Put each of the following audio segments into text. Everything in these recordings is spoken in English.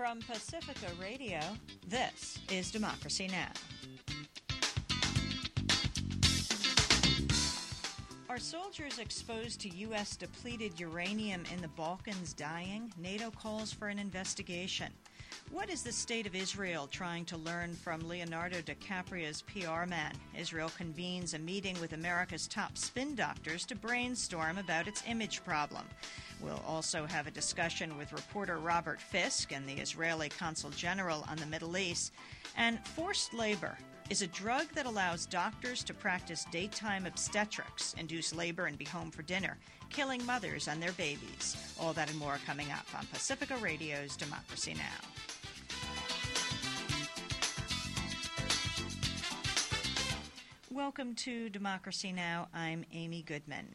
From Pacifica Radio, this is Democracy Now! Are soldiers exposed to U.S. depleted uranium in the Balkans dying? NATO calls for an investigation. What is the state of Israel trying to learn from Leonardo DiCaprio's PR man? Israel convenes a meeting with America's top spin doctors to brainstorm about its image problem. We'll also have a discussion with reporter Robert Fisk and the Israeli Consul General on the Middle East. And forced labor is a drug that allows doctors to practice daytime obstetrics, induce labor, and be home for dinner, killing mothers and their babies. All that and more coming up on Pacifica Radio's Democracy Now! Welcome to Democracy Now! I'm Amy Goodman.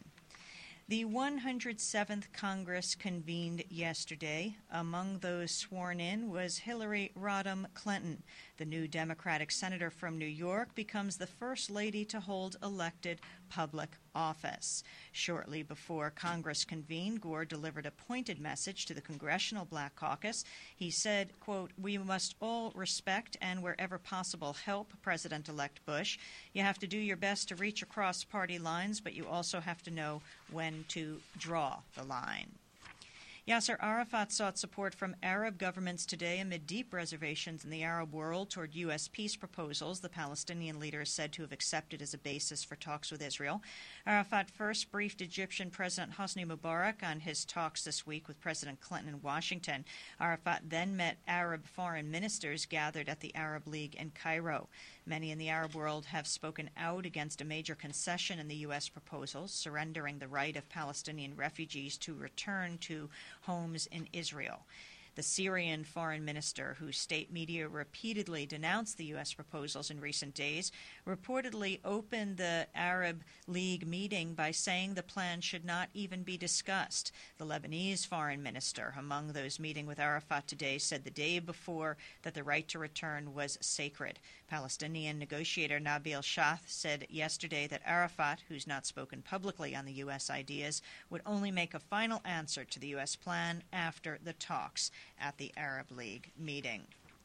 The 107th Congress convened yesterday. Among those sworn in was Hillary Rodham Clinton. The new Democratic senator from New York becomes the first lady to hold elected public office. Shortly before Congress convened, Gore delivered a pointed message to the Congressional Black Caucus. He said, quote, "We must all respect and wherever possible help President-elect Bush. You have to do your best to reach across party lines, but you also have to know when to draw the line." Yasser Arafat sought support from Arab governments today amid deep reservations in the Arab world toward U.S. peace proposals the Palestinian leader is said to have accepted as a basis for talks with Israel. Arafat first briefed Egyptian President Hosni Mubarak on his talks this week with President Clinton in Washington. Arafat then met Arab foreign ministers gathered at the Arab League in Cairo. Many in the Arab world have spoken out against a major concession in the U.S. proposals, surrendering the right of Palestinian refugees to return to homes in Israel. The Syrian foreign minister, whose state media repeatedly denounced the U.S. proposals in recent days, reportedly opened the Arab League meeting by saying the plan should not even be discussed. The Lebanese foreign minister, among those meeting with Arafat today, said the day before that the right to return was sacred. Palestinian negotiator Nabil Shath said yesterday that Arafat, who's not spoken publicly on the U.S. ideas, would only make a final answer to the U.S. plan after the talks at the Arab League meeting.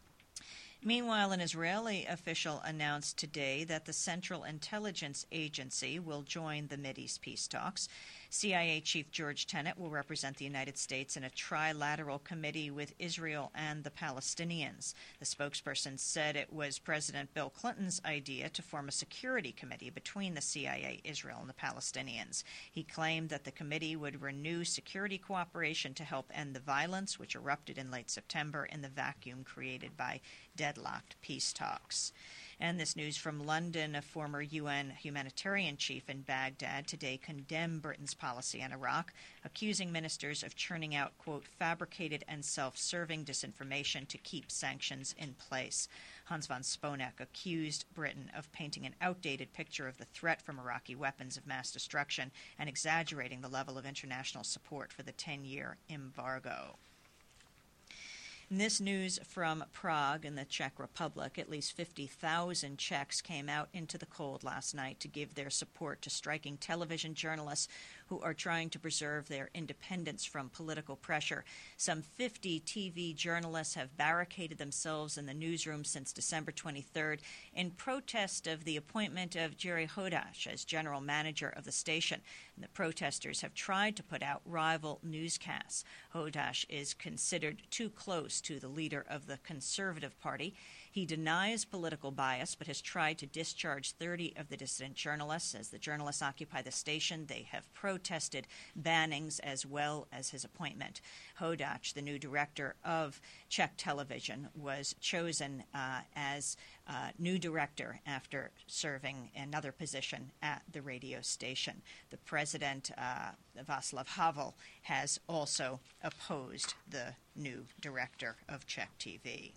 Meanwhile, an Israeli official announced today that the Central Intelligence Agency will join the Mideast peace talks. CIA Chief George Tenet will represent the United States in a trilateral committee with Israel and the Palestinians. The spokesperson said it was President Bill Clinton's idea to form a security committee between the CIA, Israel, and the Palestinians. He claimed that the committee would renew security cooperation to help end the violence which erupted in late September in the vacuum created by deadlocked peace talks. And this news from London, a former UN humanitarian chief in Baghdad today condemned Britain's policy on Iraq, accusing ministers of churning out, quote, fabricated and self-serving disinformation to keep sanctions in place. Hans von Sponeck accused Britain of painting an outdated picture of the threat from Iraqi weapons of mass destruction and exaggerating the level of international support for the 10-year embargo. In this news from Prague in the Czech Republic, at least 50,000 Czechs came out into the cold last night to give their support to striking television journalists who are trying to preserve their independence from political pressure. Some 50 TV journalists have barricaded themselves in the newsroom since December 23rd in protest of the appointment of Jerry Hodash as general manager of the station. And the protesters have tried to put out rival newscasts. Hodash is considered too close to the leader of the Conservative Party. He denies political bias, but has tried to discharge 30 of the dissident journalists. As the journalists occupy the station, they have protested bannings as well as his appointment. Hodash, the new director of Czech television, was chosen as new director after serving another position at the radio station. The president, Václav Havel, has also opposed the new director of Czech TV.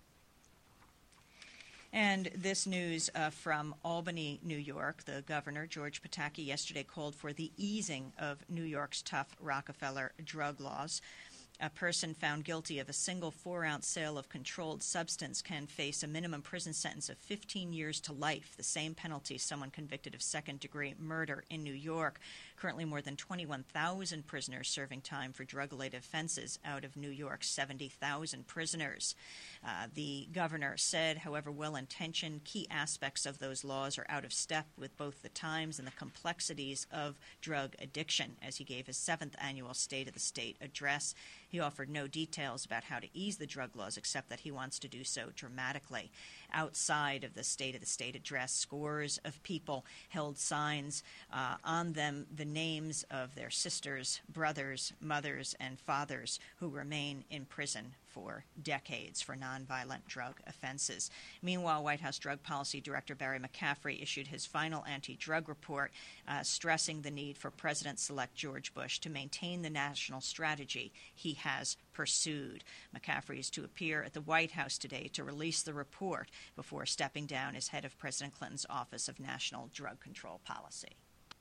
And this news from Albany, New York. The governor, George Pataki, yesterday called for the easing of New York's tough Rockefeller drug laws. A person found guilty of a single 4-ounce sale of controlled substance can face a minimum prison sentence of 15 years to life, the same penalty someone convicted of second-degree murder in New York Currently, more than 21,000 prisoners serving time for drug-related offenses out of New York's 70,000 prisoners. The governor said, however well-intentioned, key aspects of those laws are out of step with both the times and the complexities of drug addiction. As he gave his 7th annual State of the State address, he offered no details about how to ease the drug laws, except that he wants to do so dramatically. Outside of the State of the State address, scores of people held signs on them, the names of their sisters, brothers, mothers, and fathers who remain in prison for decades for nonviolent drug offenses. Meanwhile, White House Drug Policy Director Barry McCaffrey issued his final anti-drug report, stressing the need for President-elect George Bush to maintain the national strategy he has pursued. McCaffrey is to appear at the White House today to release the report before stepping down as head of President Clinton's Office of National Drug Control Policy.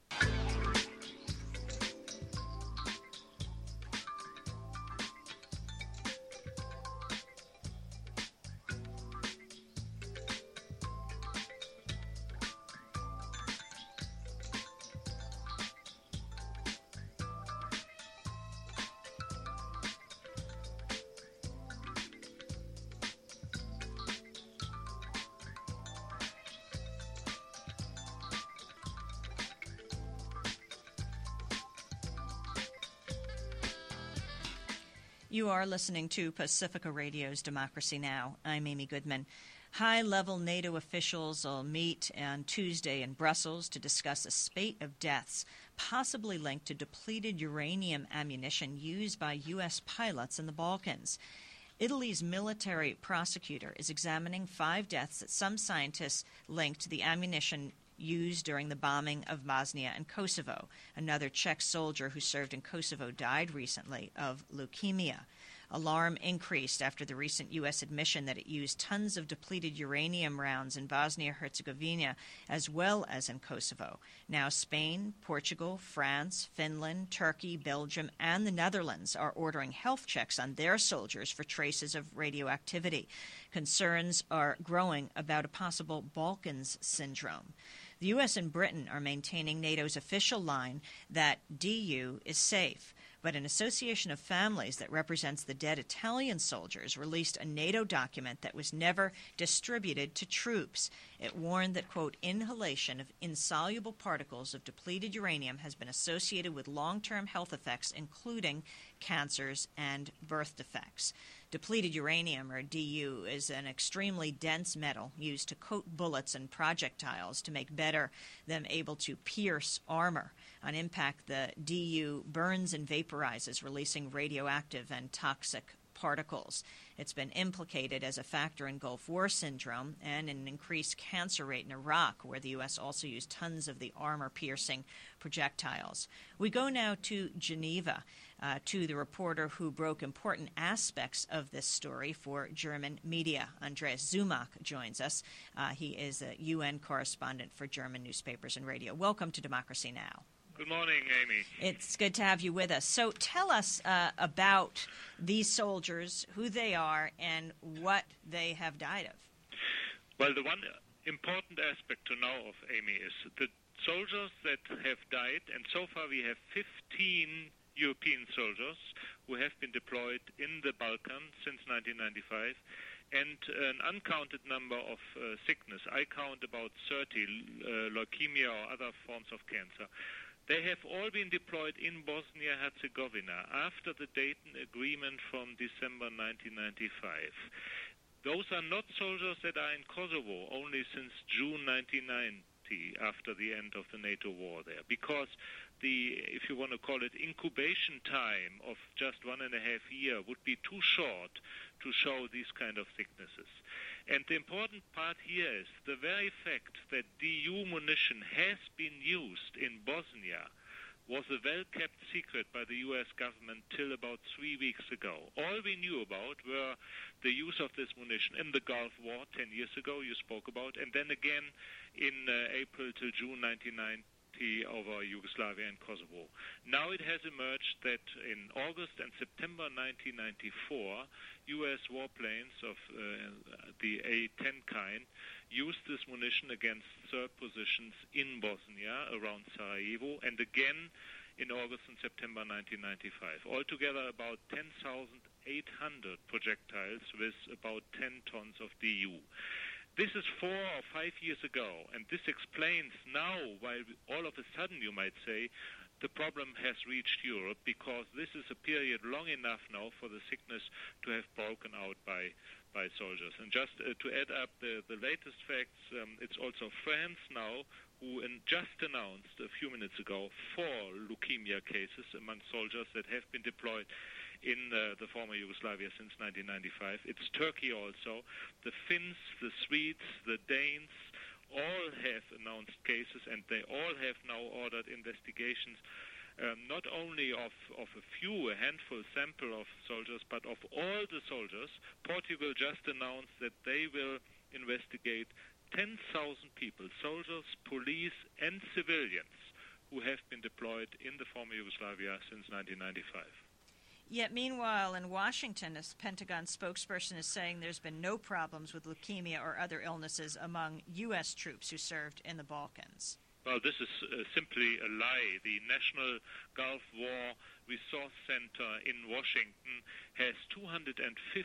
You are listening to Pacifica Radio's Democracy Now! I'm Amy Goodman. High-level NATO officials will meet on Tuesday in Brussels to discuss a spate of deaths possibly linked to depleted uranium ammunition used by U.S. pilots in the Balkans. Italy's military prosecutor is examining 5 deaths that some scientists linked to the ammunition used during the bombing of Bosnia and Kosovo. Another Czech soldier who served in Kosovo died recently of leukemia. Alarm increased after the recent U.S. admission that it used tons of depleted uranium rounds in Bosnia-Herzegovina as well as in Kosovo. Now Spain, Portugal, France, Finland, Turkey, Belgium, and the Netherlands are ordering health checks on their soldiers for traces of radioactivity. Concerns are growing about a possible Balkans syndrome. The U.S. and Britain are maintaining NATO's official line that DU is safe. But an association of families that represents the dead Italian soldiers released a NATO document that was never distributed to troops. It warned that, quote, inhalation of insoluble particles of depleted uranium has been associated with long-term health effects, including cancers and birth defects. Depleted uranium, or DU, is an extremely dense metal used to coat bullets and projectiles to make them able to pierce armor. On impact, the DU burns and vaporizes, releasing radioactive and toxic particles. It's been implicated as a factor in Gulf War syndrome and an increased cancer rate in Iraq, where the U.S. also used tons of the armor-piercing projectiles. We go now to Geneva, to the reporter who broke important aspects of this story for German media. Andreas Zumack joins us. He is a UN correspondent for German newspapers and radio. Welcome to Democracy Now! Good morning, Amy. It's good to have you with us. So tell us about these soldiers, who they are, and what they have died of. Well, the one important aspect to know of, Amy, is the soldiers that have died, and so far we have 15 European soldiers who have been deployed in the Balkans since 1995, and an uncounted number of sickness. I count about 30, leukemia or other forms of cancer. They have all been deployed in Bosnia-Herzegovina after the Dayton Agreement from December 1995. Those are not soldiers that are in Kosovo only since June 1990, after the end of the NATO war there, because the, if you want to call it, incubation time of just 1.5 years would be too short to show these kind of sicknesses. And the important part here is the very fact that DU munition has been used in Bosnia was a well-kept secret by the U.S. government till about 3 weeks ago. All we knew about were the use of this munition in the Gulf War 10 years ago, you spoke about, and then again in April till June 1990 over Yugoslavia and Kosovo. Now it has emerged that in August and September 1994, U.S. warplanes of the A-10 kind used this munition against Serb positions in Bosnia around Sarajevo, and again in August and September 1995. Altogether about 10,800 projectiles with about 10 tons of DU. This is 4 or 5 years ago, and this explains now why all of a sudden, you might say, the problem has reached Europe, because this is a period long enough now for the sickness to have broken out by soldiers. And just to add up the latest facts, it's also France now who just announced a few minutes ago 4 leukemia cases among soldiers that have been deployed in the former Yugoslavia since 1995. It's Turkey also. The Finns, the Swedes, the Danes all have announced cases, and they all have now ordered investigations, not only of a handful sample of soldiers, but of all the soldiers. Portugal just announced that they will investigate 10,000 people, soldiers, police, and civilians, who have been deployed in the former Yugoslavia since 1995. Yet, meanwhile, in Washington, a Pentagon spokesperson is saying there's been no problems with leukemia or other illnesses among U.S. troops who served in the Balkans. Well, this is simply a lie. The National Gulf War Resource Center in Washington has 250,000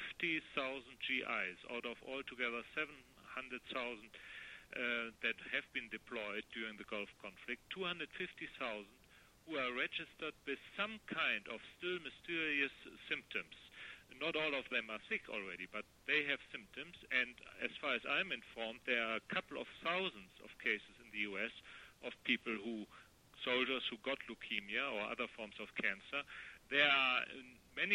GIs out of altogether 700,000 that have been deployed during the Gulf conflict. 250,000 who are registered with some kind of still mysterious symptoms. Not all of them are sick already, but they have symptoms, and as far as I'm informed, there are a couple of thousands of cases in the U.S. of people soldiers who got leukemia or other forms of cancer. There are many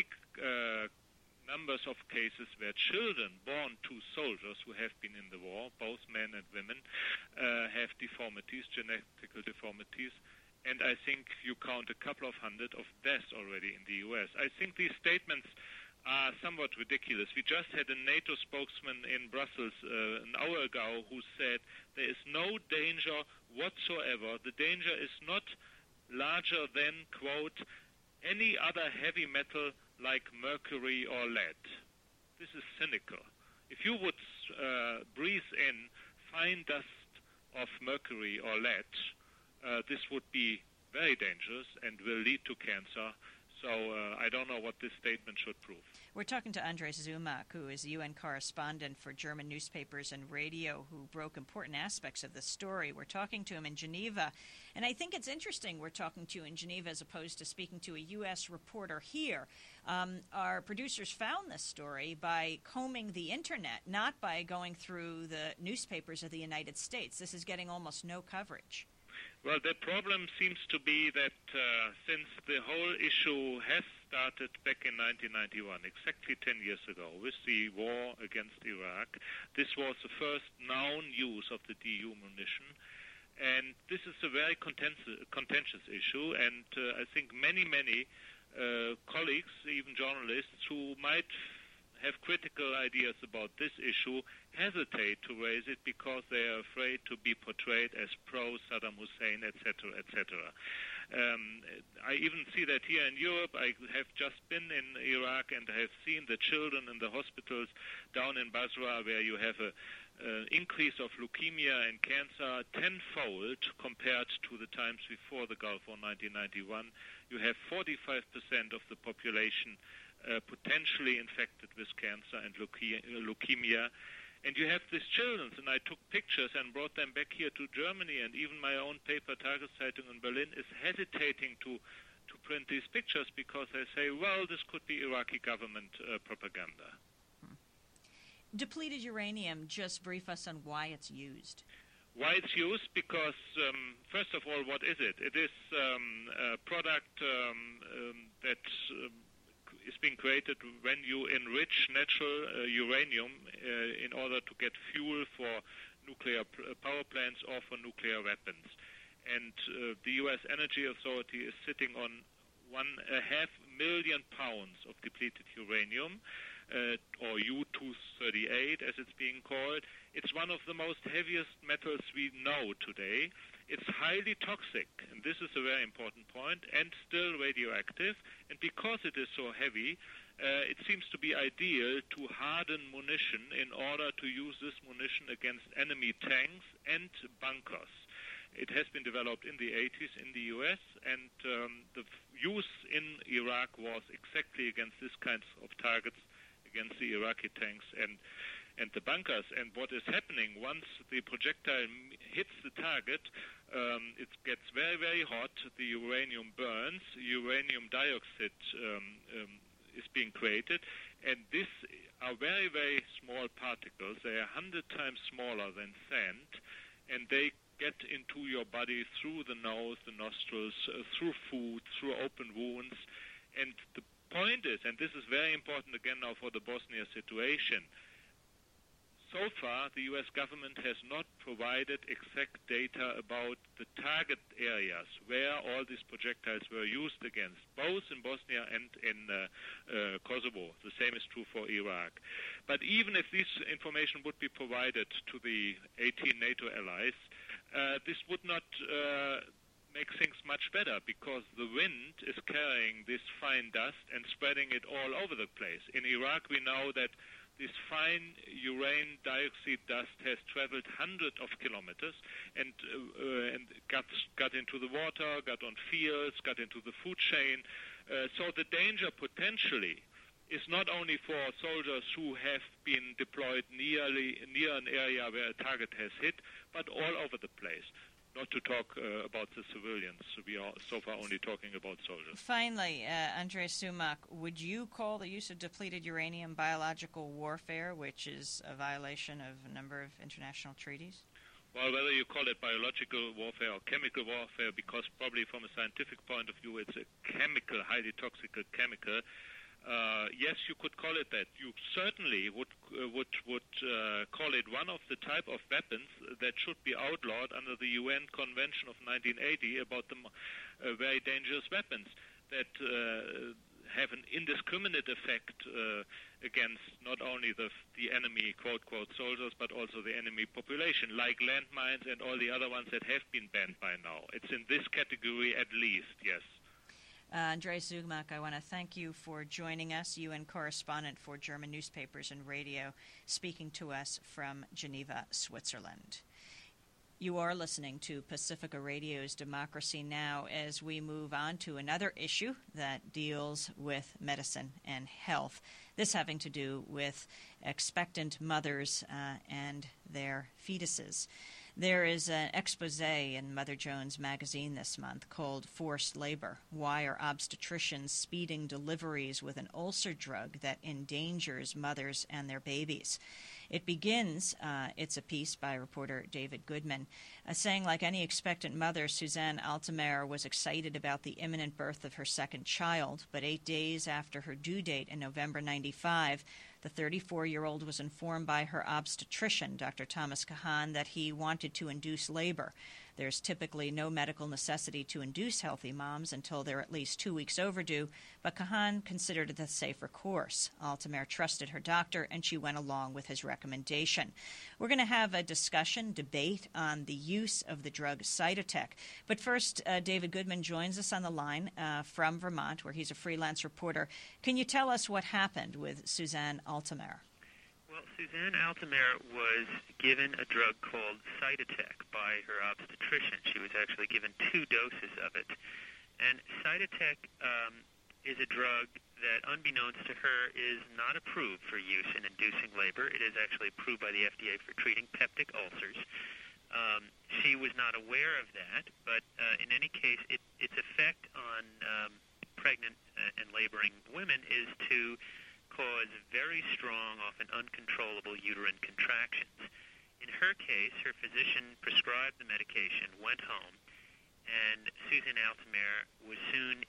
numbers of cases where children born to soldiers who have been in the war, both men and women, have deformities, genetical deformities. And I think you count a couple of hundred of deaths already in the U.S. I think these statements are somewhat ridiculous. We just had a NATO spokesman in Brussels an hour ago who said there is no danger whatsoever. The danger is not larger than, quote, any other heavy metal like mercury or lead. This is cynical. If you would breathe in fine dust of mercury or lead, this would be very dangerous and will lead to cancer. So I don't know what this statement should prove. We're talking to Andres Zumak, who is a UN correspondent for German newspapers and radio, who broke important aspects of the story. We're talking to him in Geneva, and I think it's interesting we're talking to you in Geneva as opposed to speaking to a U.S. reporter here. Our producers found this story by combing the Internet, not by going through the newspapers of the United States. This is getting almost no coverage. Well, the problem seems to be that since the whole issue has started back in 1991, exactly 10 years ago, with the war against Iraq, this was the first known use of the DU munition. And this is a very contentious issue, and I think many colleagues, even journalists, who might have critical ideas about this issue hesitate to raise it because they are afraid to be portrayed as pro-Saddam Hussein, etc., etc. I even see that here in Europe. I have just been in Iraq and I have seen the children in the hospitals down in Basra, where you have an increase of leukemia and cancer tenfold compared to the times before the Gulf War 1991. You have 45% of the population potentially infected with cancer and leukemia. And you have these children, and I took pictures and brought them back here to Germany, and even my own paper, Tageszeitung in Berlin, is hesitating to print these pictures because they say, well, this could be Iraqi government propaganda. Depleted uranium, just brief us on why it's used. Why it's used? Because, first of all, what is it? It is a product that is being created when you enrich natural uranium in order to get fuel for nuclear power plants or for nuclear weapons. And the U.S. Energy Authority is sitting on 1.5 million pounds of depleted uranium, or U-238 as it's being called. It's one of the most heaviest metals we know today. It's highly toxic, and this is a very important point, and still radioactive. And because it is so heavy, it seems to be ideal to harden munition in order to use this munition against enemy tanks and bunkers. It has been developed in the 80s in the U.S., and the use in Iraq was exactly against this kinds of targets, against the Iraqi tanks and the bunkers. And what is happening once the projectile hits the target, it gets very, very hot. The uranium burns. Uranium dioxide is being created. And these are very, very small particles. They are 100 times smaller than sand. And they get into your body through the nose, the nostrils, through food, through open wounds. And the point is, and this is very important again now for the Bosnia situation, so far the U.S. government has not provided exact data about the target areas where all these projectiles were used against, both in Bosnia and in Kosovo. The same is true for Iraq. But even if this information would be provided to the 18 NATO allies, this would not make things much better, because the wind is carrying this fine dust and spreading it all over the place. In Iraq, we know that this fine uranium dioxide dust has traveled hundreds of kilometers and got into the water, got on fields, got into the food chain. So the danger potentially is not only for soldiers who have been deployed near an area where a target has hit, but all over the place. Not to talk about the civilians. We are so far only talking about soldiers. Finally, Andrei Sumak, would you call the use of depleted uranium biological warfare, which is a violation of a number of international treaties? Well, whether you call it biological warfare or chemical warfare, because probably from a scientific point of view it's a chemical, highly toxic chemical, yes, you could call it that. You certainly would call it one of the type of weapons that should be outlawed under the UN Convention of 1980 about the very dangerous weapons that have an indiscriminate effect against not only the enemy, quote, soldiers, but also the enemy population, like landmines and all the other ones that have been banned by now. It's in this category at least, yes. Andrei Sumak, I want to thank you for joining us, UN correspondent for German newspapers and radio, speaking to us from Geneva, Switzerland. You are listening to Pacifica Radio's Democracy Now! As we move on to another issue that deals with medicine and health, this having to do with expectant mothers and their fetuses. There is an expose in Mother Jones magazine this month called Forced Labor. Why are obstetricians speeding deliveries with an ulcer drug that endangers mothers and their babies? It begins, it's a piece by reporter David Goodman, saying like any expectant mother, Suzanne Altemeyer was excited about the imminent birth of her second child, but 8 days after her due date in November 95, the 34-year-old was informed by her obstetrician, Dr. Thomas Kahan, that he wanted to induce labor. There's typically no medical necessity to induce healthy moms until they're at least 2 weeks overdue, but Kahan considered it the safer course. Altemeyer trusted her doctor, and she went along with his recommendation. We're going to have a debate on the use of the drug Cytotec. But first, David Goodman joins us on the line from Vermont, where he's a freelance reporter. Can you tell us what happened with Suzanne Altemeyer? Well, Suzanne Altemeyer was given a drug called Cytotec by her obstetrician. She was actually given 2 doses of it. And Cytotec is a drug that, unbeknownst to her, is not approved for use in inducing labor. It is actually approved by the FDA for treating peptic ulcers. She was not aware of that, but in any case, its effect on pregnant and laboring women is to cause very strong, often uncontrollable uterine contractions. In her case, her physician prescribed the medication, went home, and Susan Altemeyer was soon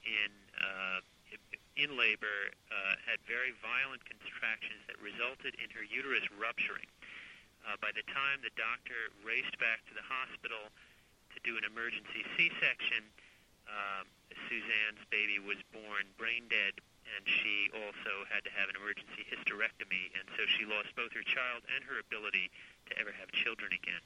in labor, had very violent contractions that resulted in her uterus rupturing. By the time the doctor raced back to the hospital to do an emergency C-section, Suzanne's baby was born brain dead, and she also had to have an emergency hysterectomy, and so she lost both her child and her ability to ever have children again.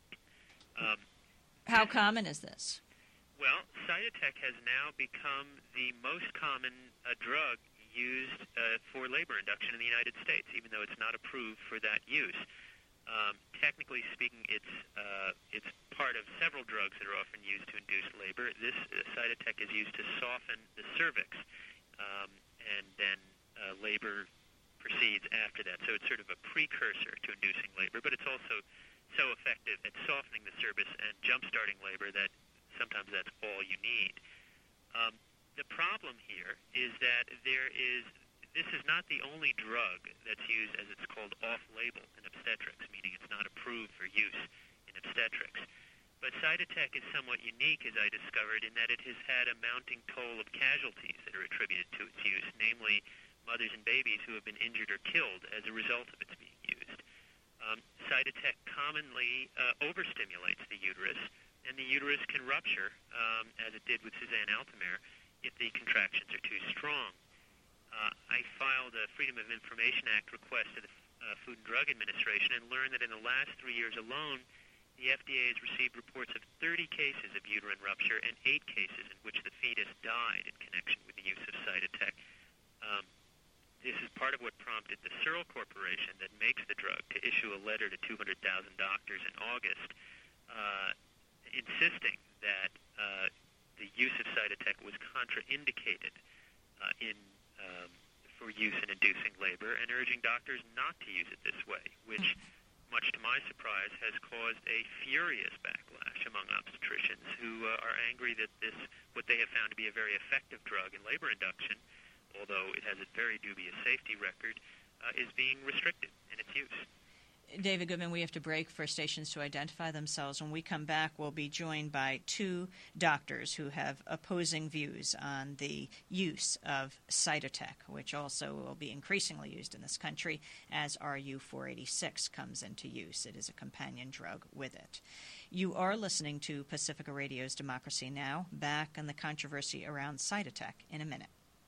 How common is this? Well, Cytotec has now become the most common drug used for labor induction in the United States, even though it's not approved for that use. Technically speaking, it's part of several drugs that are often used to induce labor. This Cytotec is used to soften the cervix, and then labor proceeds after that. So it's sort of a precursor to inducing labor, but it's also so effective at softening the cervix and jump-starting labor that sometimes that's all you need. The problem here is that this is not the only drug that's used, as it's called, off-label in obstetrics, meaning it's not approved for use in obstetrics. But Cytotec is somewhat unique, as I discovered, in that it has had a mounting toll of casualties that are attributed to its use, namely mothers and babies who have been injured or killed as a result of its being used. Cytotec commonly overstimulates the uterus, and the uterus can rupture, as it did with Suzanne Altemer, if the contractions are too strong. I filed a Freedom of Information Act request to the Food and Drug Administration and learned that in the last 3 years alone, the FDA has received reports of 30 cases of uterine rupture and 8 cases in which the fetus died in connection with the use of Cytotec. This is part of what prompted the Searle Corporation that makes the drug to issue a letter to 200,000 doctors in August insisting that the use of Cytotec was contraindicated for use in inducing labor, and urging doctors not to use it this way, which, much to my surprise, has caused a furious backlash among obstetricians who are angry that what they have found to be a very effective drug in labor induction, although it has a very dubious safety record, is being restricted in its use. David Goodman, we have to break for stations to identify themselves. When we come back, we'll be joined by 2 doctors who have opposing views on the use of Cytotec, which also will be increasingly used in this country as RU-486 comes into use. It is a companion drug with it. You are listening to Pacifica Radio's Democracy Now!, back on the controversy around Cytotec in a minute.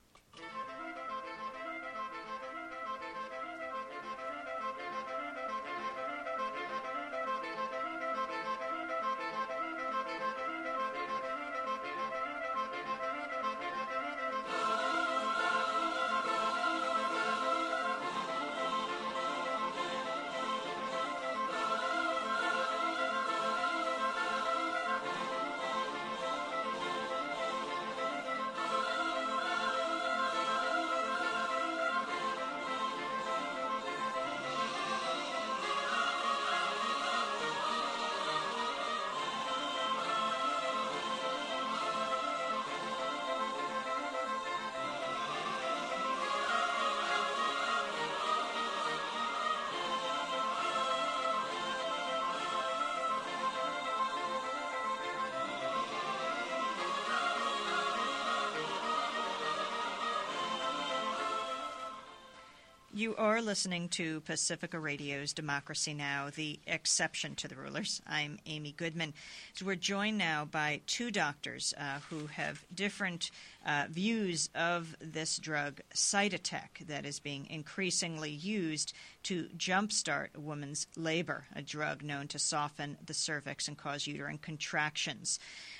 You are listening to Pacifica Radio's Democracy Now!, the exception to the rulers. I'm Amy Goodman. So we're joined now by 2 doctors who have different views of this drug, Cytotec, that is being increasingly used to jumpstart a woman's labor, a drug known to soften the cervix and cause uterine contractions.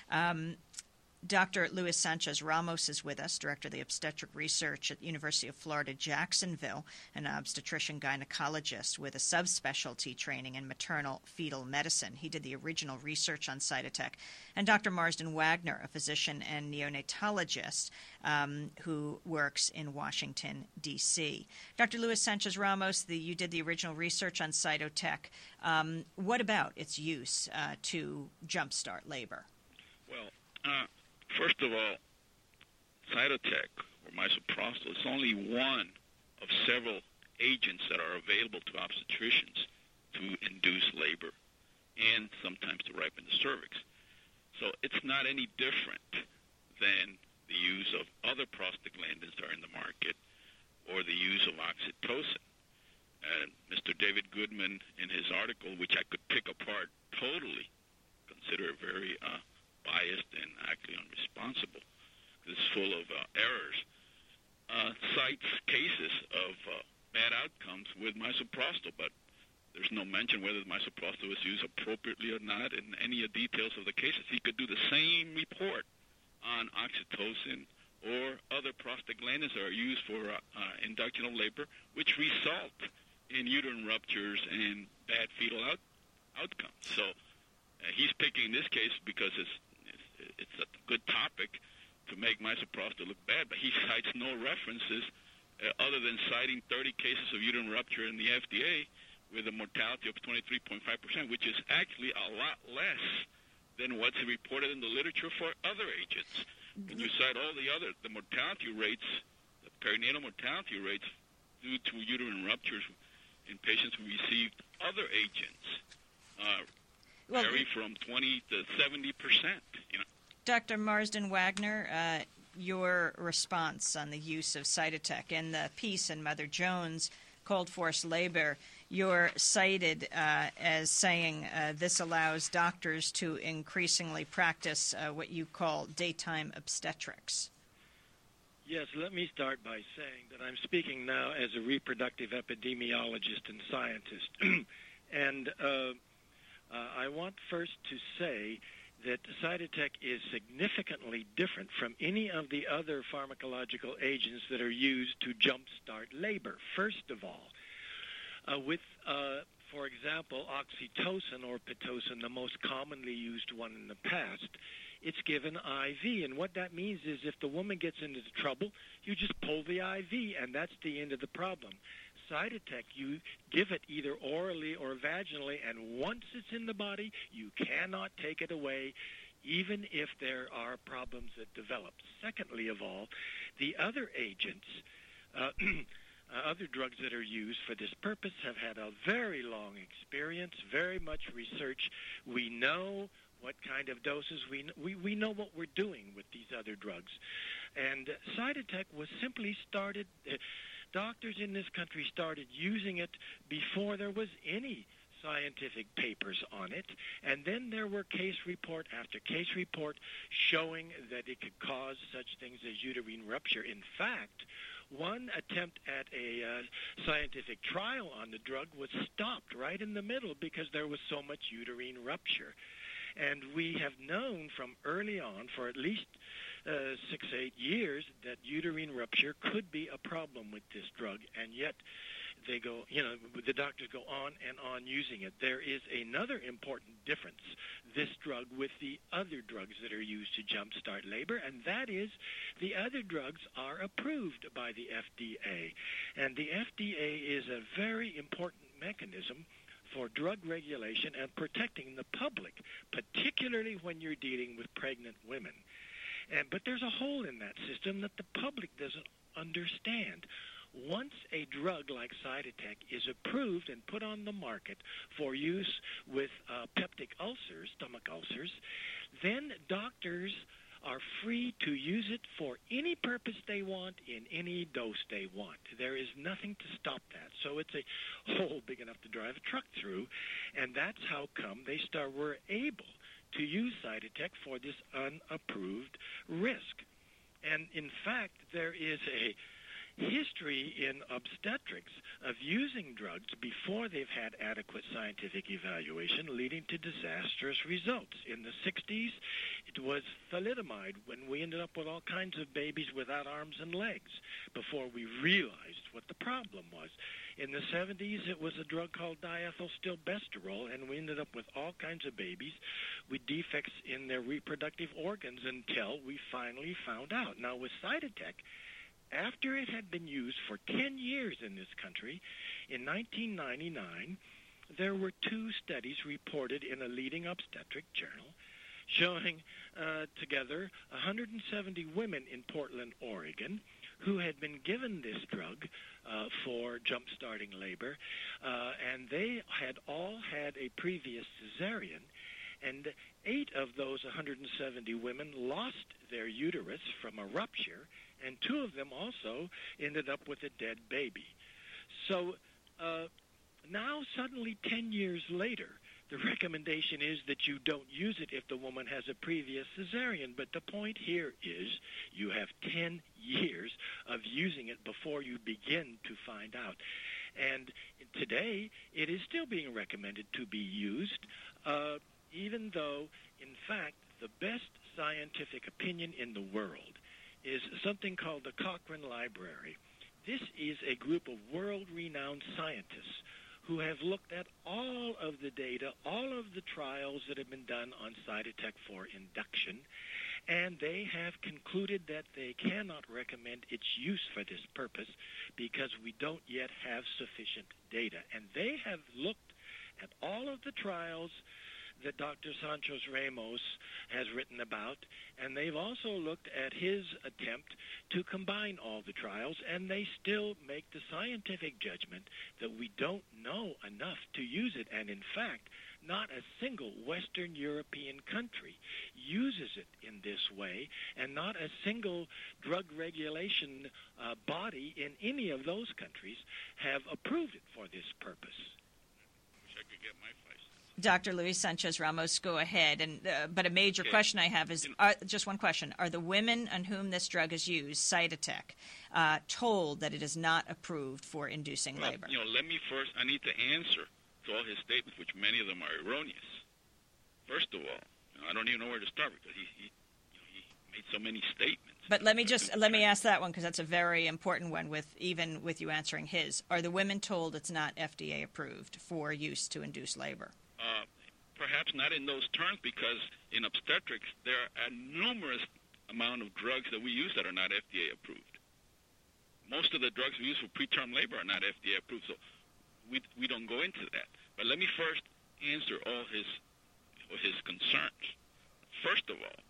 Dr. Luis Sanchez-Ramos is with us, Director of the Obstetric Research at the University of Florida, Jacksonville, an obstetrician-gynecologist with a subspecialty training in maternal-fetal medicine. He did the original research on Cytotec. And Dr. Marsden Wagner, a physician and neonatologist who works in Washington, D.C. Dr. Luis Sanchez-Ramos, you did the original research on Cytotec. What about its use to jumpstart labor? Well, first of all, Cytotec, or misoprostol, is only one of several agents that are available to obstetricians to induce labor and sometimes to ripen the cervix. So it's not any different than the use of other prostaglandins that are in the market or the use of oxytocin. Mr. David Goodman, in his article, which I could pick apart totally, consider very biased and actually unresponsible, because it's full of errors, cites cases of bad outcomes with misoprostol, but there's no mention whether the misoprostol was used appropriately or not in any of the details of the cases. He could do the same report on oxytocin or other prostaglandins that are used for induction of labor, which result in uterine ruptures and bad fetal outcomes. So he's picking this case because it's a good topic to make misoprostol look bad, but he cites no references other than citing 30 cases of uterine rupture in the FDA with a mortality of 23.5%, which is actually a lot less than what's reported in the literature for other agents. When you cite all the mortality rates, the perinatal mortality rates due to uterine ruptures in patients who received other agents vary from 20 to 70%. Dr. Marsden Wagner, your response on the use of Cytotec in the piece in Mother Jones, Cold Forced Labor, you're cited as saying this allows doctors to increasingly practice what you call daytime obstetrics. Yes, let me start by saying that I'm speaking now as a reproductive epidemiologist and scientist. And I want first to say that Cytotec is significantly different from any of the other pharmacological agents that are used to jumpstart labor. First of all, for example, oxytocin or Pitocin, the most commonly used one in the past, it's given IV. And what that means is if the woman gets into trouble, you just pull the IV, and that's the end of the problem. Cytotec, you give it either orally or vaginally, and once it's in the body, you cannot take it away, even if there are problems that develop. Secondly of all, the other agents, other drugs that are used for this purpose have had a very long experience, very much research. We know what kind of doses, we know what we're doing with these other drugs. And Cytotec was simply started, doctors in this country started using it before there was any scientific papers on it, and then there were case report after case report showing that it could cause such things as uterine rupture. In fact, one attempt at a scientific trial on the drug was stopped right in the middle because there was so much uterine rupture. And we have known from early on, for at least 6-8 years, that uterine rupture could be a problem with this drug, and yet they go, the doctors go on and on using it. There is another important difference, this drug with the other drugs that are used to jumpstart labor, and that is the other drugs are approved by the FDA. And the FDA is a very important mechanism for drug regulation and protecting the public, particularly when you're dealing with pregnant women. But there's a hole in that system that the public doesn't understand. Once a drug like Cytotec is approved and put on the market for use with peptic ulcers, stomach ulcers, then doctors are free to use it for any purpose they want in any dose they want. There is nothing to stop that. So it's a hole big enough to drive a truck through, and that's how come they were able to use Cytotec for this unapproved risk. And in fact, there is a history in obstetrics of using drugs before they've had adequate scientific evaluation, leading to disastrous results. In the 60s, it was thalidomide, when we ended up with all kinds of babies without arms and legs before we realized what the problem was. In the 70s, it was a drug called diethylstilbestrol, and we ended up with all kinds of babies with defects in their reproductive organs until we finally found out. Now, with Cytotec, after it had been used for 10 years in this country, in 1999, there were 2 studies reported in a leading obstetric journal showing together 170 women in Portland, Oregon, who had been given this drug for jump-starting labor, and they had all had a previous cesarean, and 8 of those 170 women lost their uterus from a rupture, and 2 of them also ended up with a dead baby. So now suddenly 10 years later, the recommendation is that you don't use it if the woman has a previous cesarean. But the point here is you have 10 years of using it before you begin to find out. And today, it is still being recommended to be used, even though, in fact, the best scientific opinion in the world is something called the Cochrane Library. This is a group of world-renowned scientists who have looked at all of the data, all of the trials that have been done on Cytotec for induction, and they have concluded that they cannot recommend its use for this purpose because we don't yet have sufficient data. And they have looked at all of the trials that Dr. Sanchez Ramos has written about, and they've also looked at his attempt to combine all the trials, and they still make the scientific judgment that we don't know enough to use it. And in fact, not a single Western European country uses it in this way, and not a single drug regulation body in any of those countries have approved it for this purpose. Wish I could get my $5. Dr. Luis Sanchez Ramos, go ahead. But a major question I have is just one question. Are the women on whom this drug is used, Cytotec, told that it is not approved for inducing labor? Let me first, I need to answer to all his statements, which many of them are erroneous. First of all, I don't even know where to start because he made so many statements. But let me ask that one because that's a very important one. With you answering his, are the women told it's not FDA approved for use to induce labor? Perhaps not in those terms, because in obstetrics there are numerous amount of drugs that we use that are not FDA approved. Most of the drugs we use for preterm labor are not FDA approved, so we don't go into that. But let me first answer all his concerns. First of all,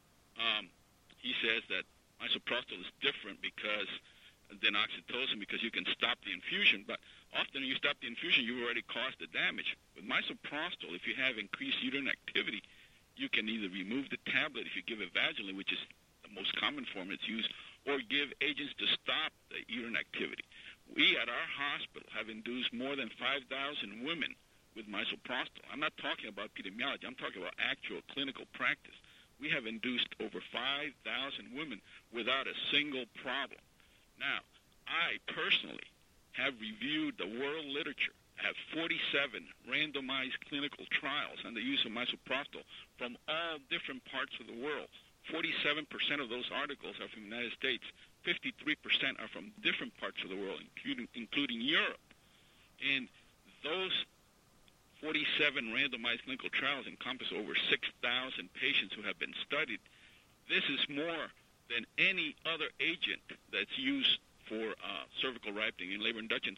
he says that misoprostol is different than oxytocin because you can stop the infusion, but often when you stop the infusion, you've already caused the damage. With misoprostol, if you have increased uterine activity, you can either remove the tablet if you give it vaginally, which is the most common form it's used, or give agents to stop the uterine activity. We at our hospital have induced more than 5,000 women with misoprostol. I'm not talking about epidemiology. I'm talking about actual clinical practice. We have induced over 5,000 women without a single problem. Now, I personally have reviewed the world literature. I have 47 randomized clinical trials on the use of misoprostol from all different parts of the world. 47% of those articles are from the United States. 53% are from different parts of the world, including Europe. And those 47 randomized clinical trials encompass over 6,000 patients who have been studied. This is more than any other agent that's used for cervical ripening and labor induction.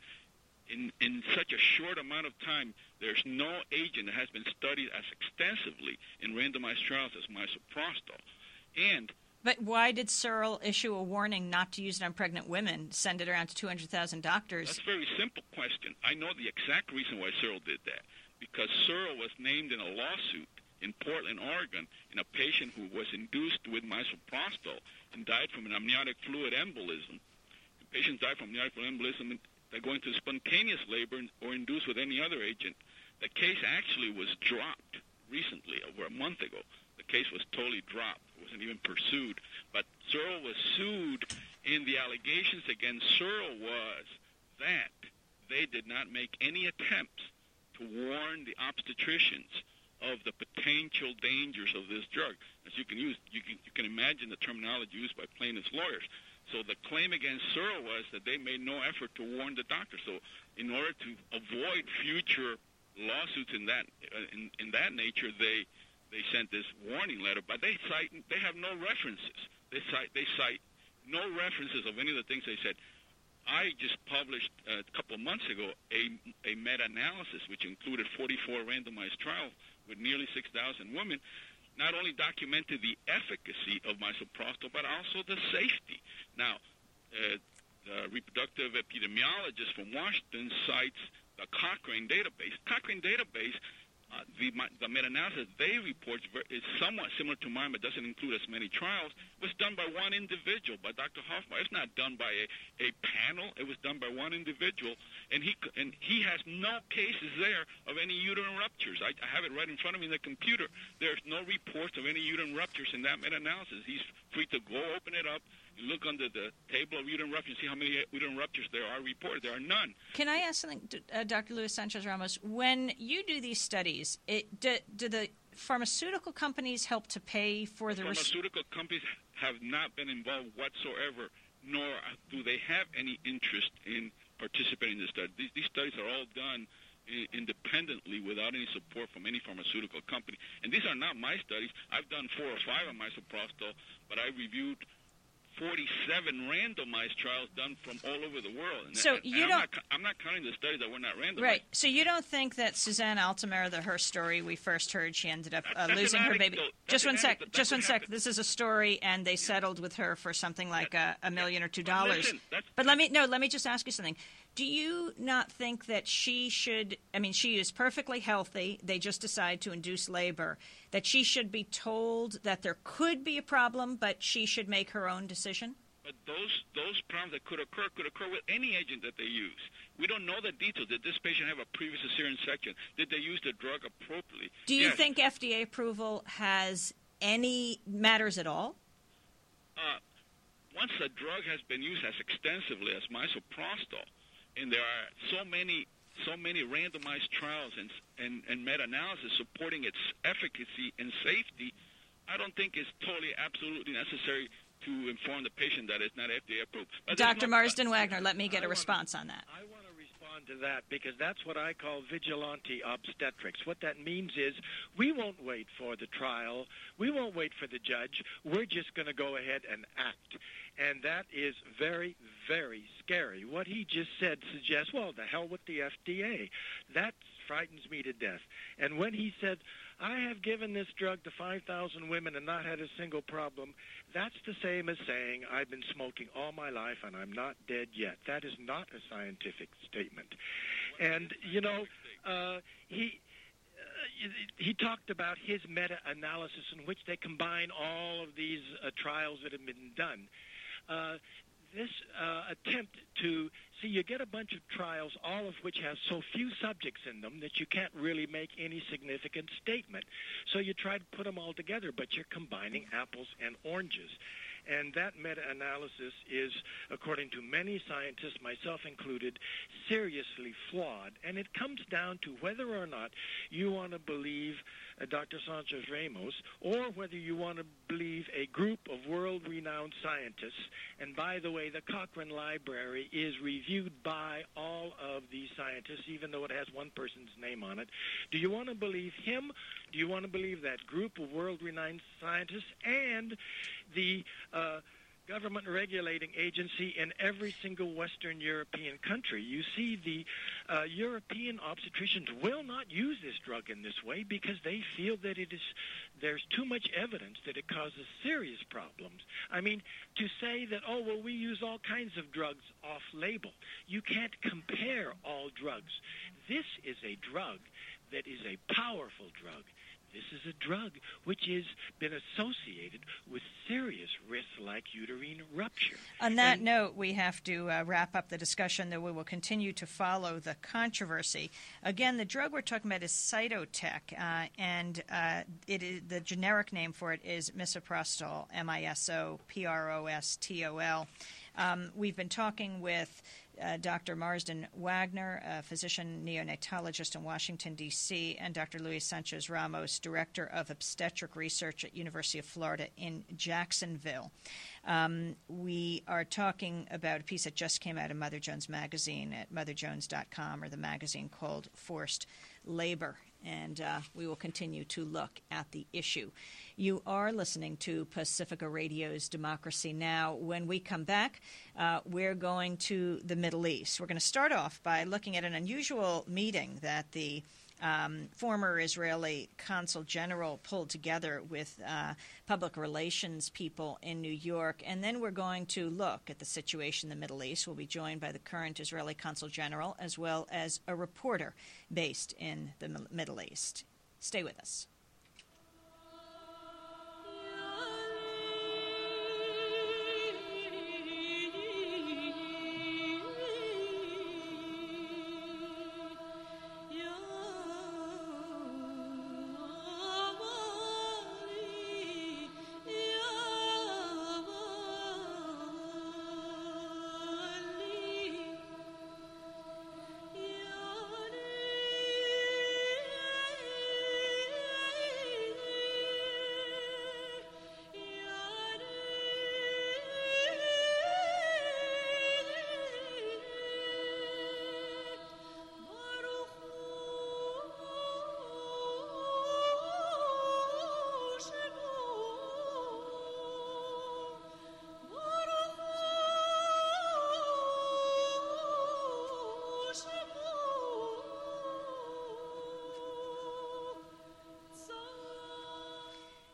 In such a short amount of time, there's no agent that has been studied as extensively in randomized trials as misoprostol. But why did Searle issue a warning not to use it on pregnant women, send it around to 200,000 doctors? That's a very simple question. I know the exact reason why Searle did that, because Searle was named in a lawsuit in Portland, Oregon, in a patient who was induced with misoprostol and died from an amniotic fluid embolism. Patients die from amniotic fluid embolism, they're going to spontaneous labor or induced with any other agent. The case actually was dropped recently, over a month ago. The case was totally dropped. It wasn't even pursued. But Searle was sued, and the allegations against Searle was that they did not make any attempts to warn the obstetricians of the potential dangers of this drug. As you can imagine the terminology used by plaintiffs' lawyers. So the claim against Searle was that they made no effort to warn the doctor. So in order to avoid future lawsuits in that nature, they sent this warning letter. But they have no references. They cite no references of any of the things they said. I just published a couple of months ago a meta-analysis which included 44 randomized trials with nearly 6,000 women, not only documented the efficacy of misoprostol, but also the safety. Now, the reproductive epidemiologist from Washington cites the Cochrane database. Cochrane database, the meta-analysis they report is somewhat similar to mine, but doesn't include as many trials. It was done by one individual, by Dr. Hoffman. It's not done by a panel. It was done by one individual, and he has no cases there of any uterine ruptures. I have it right in front of me in the computer. There's no reports of any uterine ruptures in that meta-analysis. He's free to go open it up, you look under the table of uterine ruptures, see how many uterine ruptures there are reported. There are none. Can I ask something, Dr. Luis Sanchez Ramos? When you do these studies, do the pharmaceutical companies help to pay for the... Pharmaceutical companies have not been involved whatsoever nor do they have any interest in participating in the study. These studies are all done independently without any support from any pharmaceutical company. And these are not my studies. I've done 4 or 5 of misoprostol, but I reviewed 47 randomized trials done from all over the world. And so I'm not counting the studies that were not randomized. Right. So you don't think that Suzanne Altamira, her story we first heard, she ended up losing her baby. Just one sec. This is a story, and they settled with her for something like $1 million or $2. But let me just ask you something. Do you not think that she should, I mean, she is perfectly healthy, they just decide to induce labor, that she should be told that there could be a problem, but she should make her own decision? But those problems that could occur with any agent that they use. We don't know the details. Did this patient have a previous cesarean section? Did they use the drug appropriately? Do you think FDA approval has any matters at all? Once a drug has been used as extensively as misoprostol, and there are so many randomized trials and meta-analysis supporting its efficacy and safety, I don't think it's totally absolutely necessary to inform the patient that it's not FDA approved. Dr. Marsden Wagner, let me get a response on that. I want to respond to that because that's what I call vigilante obstetrics. What that means is we won't wait for the trial. We won't wait for the judge. We're just going to go ahead and act. And that is very, very scary. What he just said suggests, well, the hell with the FDA. That frightens me to death. And when he said, I have given this drug to 5,000 women and not had a single problem, that's the same as saying I've been smoking all my life and I'm not dead yet. That is not a scientific statement. And, he talked about his meta-analysis in which they combine all of these trials that have been done. This attempt to see, you get a bunch of trials, all of which have so few subjects in them that you can't really make any significant statement. So you try to put them all together, but you're combining apples and oranges. And that meta-analysis is, according to many scientists, myself included, seriously flawed. And it comes down to whether or not you want to believe Dr. Sanchez-Ramos or whether you want to believe a group of world-renowned scientists. And by the way, the Cochrane Library is reviewed by all of these scientists, even though it has one person's name on it. Do you want to believe him? Do you want to believe that group of world-renowned scientists and the government regulating agency in every single Western European country? You see, the European obstetricians will not use this drug in this way because they feel that there's too much evidence that it causes serious problems. I mean, to say that, oh, well, we use all kinds of drugs off-label. You can't compare all drugs. This is a drug that is a powerful drug. This is a drug which has been associated with serious risks like uterine rupture. On that note, we have to wrap up the discussion, though we will continue to follow the controversy. Again, the drug we're talking about is Cytotec, and the generic name for it is misoprostol, MISOPROSTOL. We've been talking with Dr. Marsden Wagner, a physician neonatologist in Washington, D.C., and Dr. Luis Sanchez-Ramos, Director of Obstetric Research at University of Florida in Jacksonville. We are talking about a piece that just came out of Mother Jones Magazine at motherjones.com, or the magazine called Forced Labor. And we will continue to look at the issue. You are listening to Pacifica Radio's Democracy Now! When we come back, we're going to the Middle East. We're going to start off by looking at an unusual meeting that the former Israeli consul general pulled together with public relations people in New York. And then we're going to look at the situation in the Middle East. We'll be joined by the current Israeli consul general as well as a reporter based in the Middle East. Stay with us.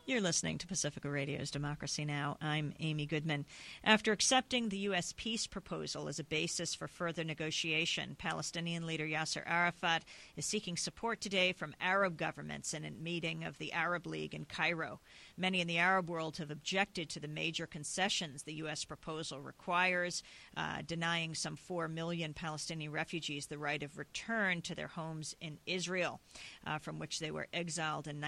You're listening to Pacifica Radio's Democracy Now! I'm Amy Goodman. After accepting the U.S. peace proposal as a basis for further negotiation, Palestinian leader Yasser Arafat is seeking support today from Arab governments in a meeting of the Arab League in Cairo. Many in the Arab world have objected to the major concessions the U.S. proposal requires, denying some 4 million Palestinian refugees the right of return to their homes in Israel, from which they were exiled in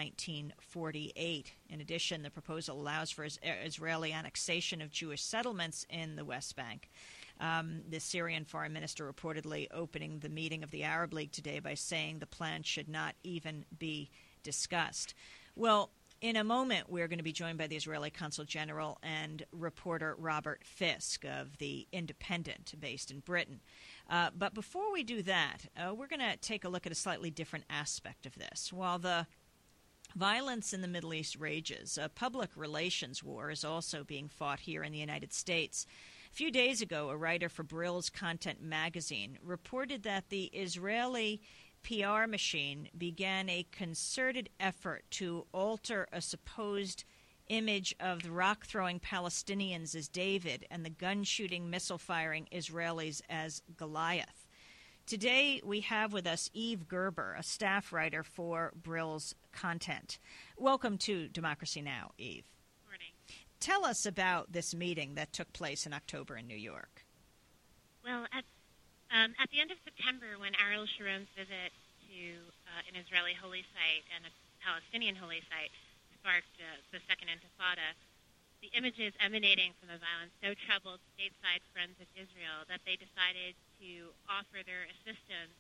1948. In addition, the proposal allows for Israeli annexation of Jewish settlements in the West Bank. The Syrian foreign minister reportedly opening the meeting of the Arab League today by saying the plan should not even be discussed. Well, in a moment, we're going to be joined by the Israeli Consul General and reporter Robert Fisk of The Independent, based in Britain. But before we do that, we're going to take a look at a slightly different aspect of this. While the violence in the Middle East rages, a public relations war is also being fought here in the United States. A few days ago, a writer for Brill's Content magazine reported that the Israeli PR machine began a concerted effort to alter a supposed image of the rock-throwing Palestinians as David and the gun-shooting, missile-firing Israelis as Goliath. Today, we have with us Eve Gerber, a staff writer for Brill's Content. Welcome to Democracy Now!, Eve. Morning. Tell us about this meeting that took place in October in New York. Well, at the end of September, when Ariel Sharon's visit to an Israeli holy site and a Palestinian holy site sparked the Second Intifada, the images emanating from the violence so troubled stateside friends of Israel that they decided to offer their assistance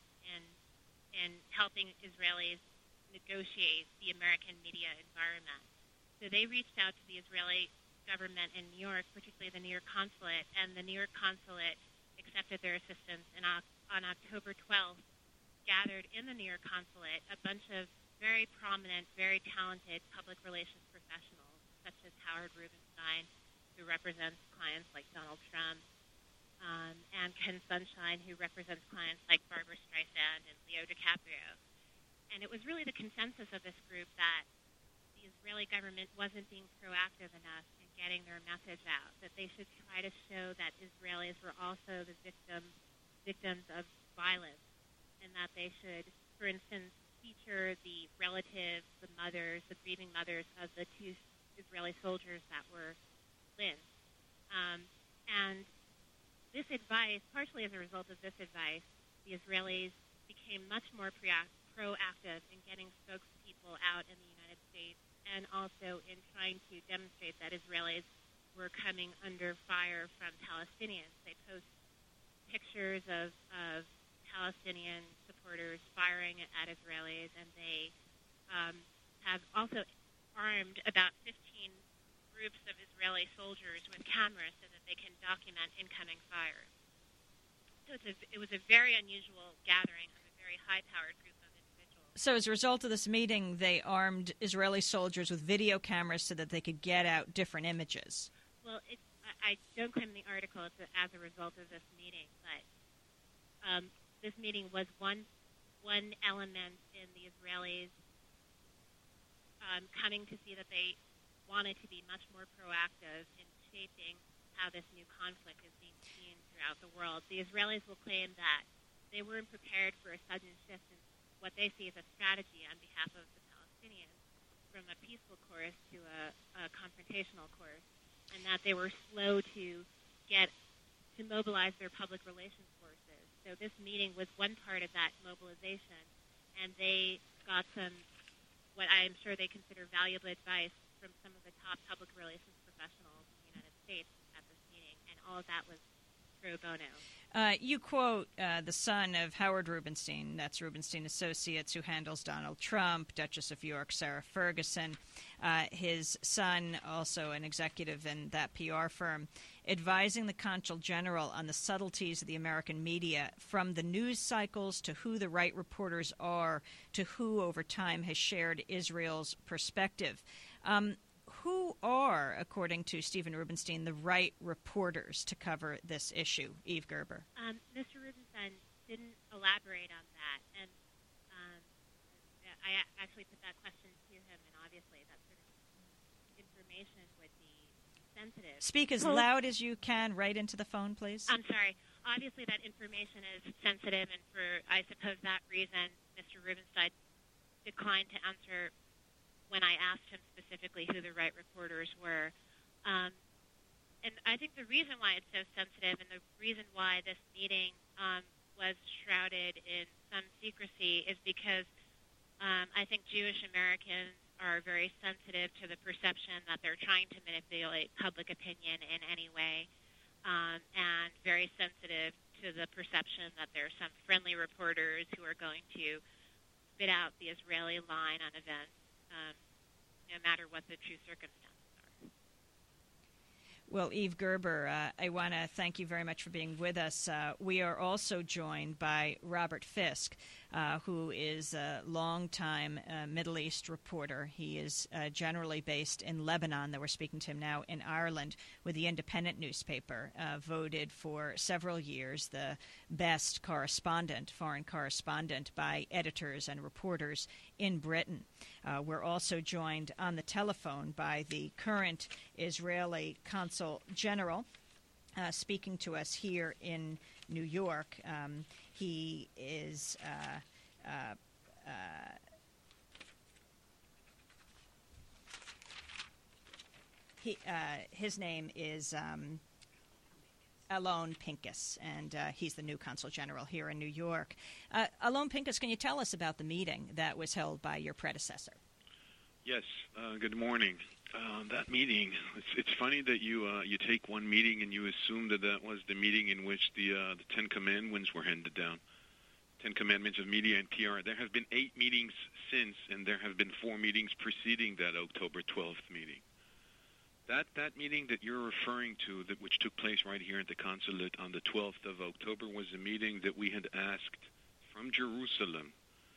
in helping Israelis negotiate the American media environment. So they reached out to the Israeli government in New York, particularly the New York consulate, and the New York consulate accepted their assistance, and on October 12th gathered in the New York consulate a bunch of very prominent, very talented public relations professionals, such as Howard Rubenstein, who represents clients like Donald Trump, and Ken Sunshine, who represents clients like Barbara Streisand and Leo DiCaprio. And it was really the consensus of this group that the Israeli government wasn't being proactive enough in getting their message out, that they should try to show that Israelis were also the victims of violence, and that they should, for instance, feature the relatives, the mothers, the grieving mothers of the 2 Israeli soldiers that were lynched. And this advice, partially as a result of this advice, the Israelis became much more proactive in getting spokespeople out in the United States, and also in trying to demonstrate that Israelis were coming under fire from Palestinians. They post pictures of Palestinian supporters firing at Israelis, and they have also armed about 15 groups of Israeli soldiers with cameras so that they can document incoming fire. So it was a very unusual gathering of a very high-powered group of individuals. So as a result of this meeting, they armed Israeli soldiers with video cameras so that they could get out different images. Well, I don't claim in the article it's as a result of this meeting, but this meeting was one element in the Israelis coming to see that they wanted to be much more proactive in shaping how this new conflict is being seen throughout the world. The Israelis will claim that they weren't prepared for a sudden shift in what they see as a strategy on behalf of the Palestinians from a peaceful course to a confrontational course, and that they were slow to mobilize their public relations forces. So this meeting was one part of that mobilization, and they got some, what I am sure they consider valuable advice from some of the top public relations professionals in the United States at this meeting, and all of that was pro bono. You quote the son of Howard Rubenstein, that's Rubenstein Associates, who handles Donald Trump, Duchess of York, Sarah Ferguson, his son, also an executive in that PR firm, advising the Consul General on the subtleties of the American media, from the news cycles to who the right reporters are to who over time has shared Israel's perspective. Who are, according to Stephen Rubenstein, the right reporters to cover this issue? Eve Gerber. Mr. Rubenstein didn't elaborate on that, and I actually put that question to him, and obviously that sort of information would be sensitive. Speak as loud as you can right into the phone, please. I'm sorry. Obviously, that information is sensitive, and for, I suppose, that reason, Mr. Rubenstein declined to answer when I asked him specifically who the right reporters were. And I think the reason why it's so sensitive and the reason why this meeting was shrouded in some secrecy is because I think Jewish Americans are very sensitive to the perception that they're trying to manipulate public opinion in any way, and very sensitive to the perception that there are some friendly reporters who are going to spit out the Israeli line on events, no matter what the true circumstances are. Well, Eve Gerber, I want to thank you very much for being with us. We are also joined by Robert Fisk, who is a longtime Middle East reporter. He is generally based in Lebanon, though we're speaking to him now in Ireland, with the Independent newspaper, voted for several years the best correspondent, foreign correspondent, by editors and reporters in Britain. We're also joined on the telephone by the current Israeli Consul General, speaking to us here in New York. He is his name is Alon Pincus, and he's the new Consul General here in New York. Alon Pincus, can you tell us about the meeting that was held by your predecessor? Yes, good morning. That meeting, it's funny that you take one meeting and you assume that was the meeting in which the Ten Commandments were handed down. Ten Commandments of Media and PR. There have been 8 meetings since, and there have been 4 meetings preceding that October 12th meeting. That meeting that you're referring to, which took place right here at the consulate on the 12th of October, was a meeting that we had asked from Jerusalem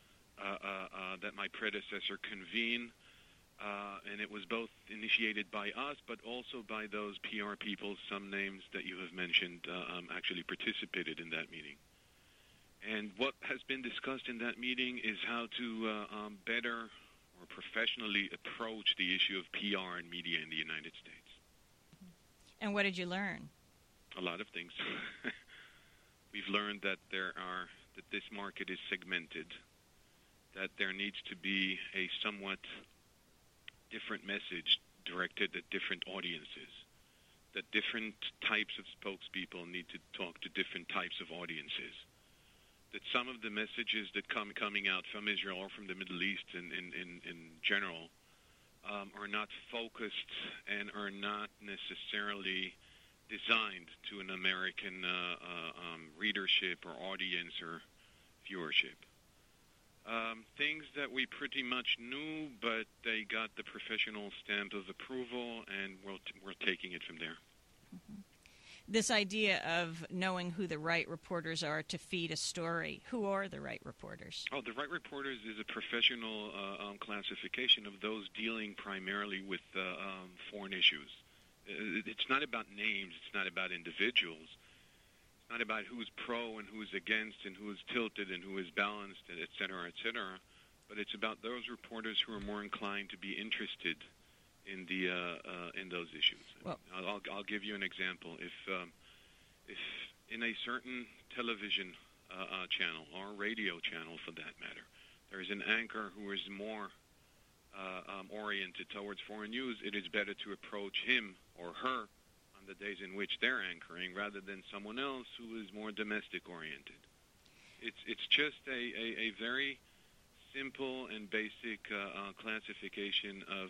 that my predecessor convene. And it was both initiated by us, but also by those PR people. Some names that you have mentioned actually participated in that meeting. And what has been discussed in that meeting is how to better or professionally approach the issue of PR and media in the United States. And what did you learn? A lot of things. We've learned that that this market is segmented, that there needs to be a somewhat different message directed at different audiences, that different types of spokespeople need to talk to different types of audiences, that some of the messages that coming out from Israel or from the Middle East in general are not focused and are not necessarily designed to an American readership or audience or viewership. Things that we pretty much knew, but they got the professional stamp of approval, and we're taking it from there. Mm-hmm. This idea of knowing who the right reporters are to feed a story. Who are the right reporters? Oh, the right reporters is a professional classification of those dealing primarily with foreign issues. It's not about names. It's not about individuals. It's not about who's pro and who's against and who is tilted and who is balanced, et cetera, but it's about those reporters who are more inclined to be interested in the in those issues. Well, I'll give you an example. If in a certain television channel or radio channel, for that matter, there is an anchor who is more oriented towards foreign news, it is better to approach him or her on the days in which they're anchoring rather than someone else who is more domestic oriented. It's just a very simple and basic classification of